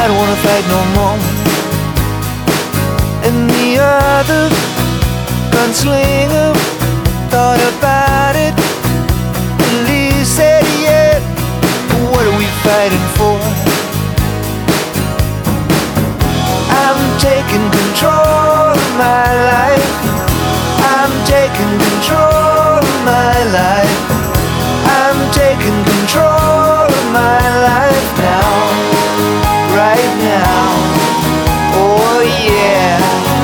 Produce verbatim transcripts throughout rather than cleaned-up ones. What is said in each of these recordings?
I don't wanna fight no more. And the other gunslinger thought about it, and Lee said, yeah, what are we fighting for? I'm taking control of my life. I'm taking control of my life. I'm taking control of my life now, right now. Oh yeah.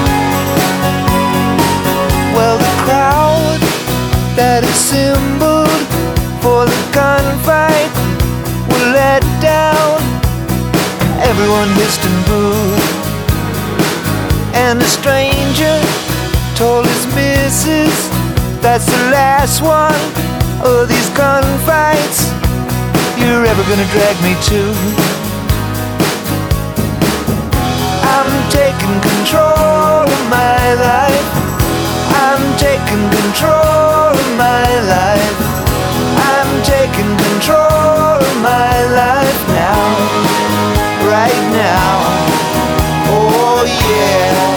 Well, the crowd that assembled for the gunfight were let down. Everyone hissed and booed, and the stranger told his missus, that's the last one of these gunfights you're ever gonna drag me to. I'm taking control of my life. I'm taking control of my life. I'm taking control of my life now, right now. Oh yeah.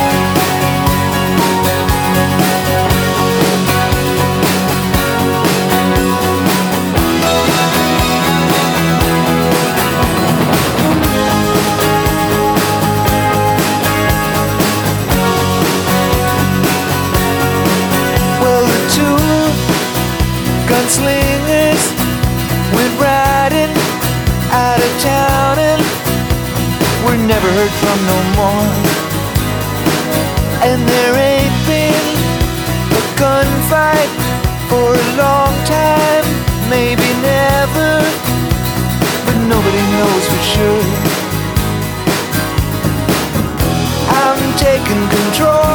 Gunslingers went riding out of town and were never heard from no more. And there ain't been a gunfight for a long time, maybe never, but nobody knows for sure. I'm taking control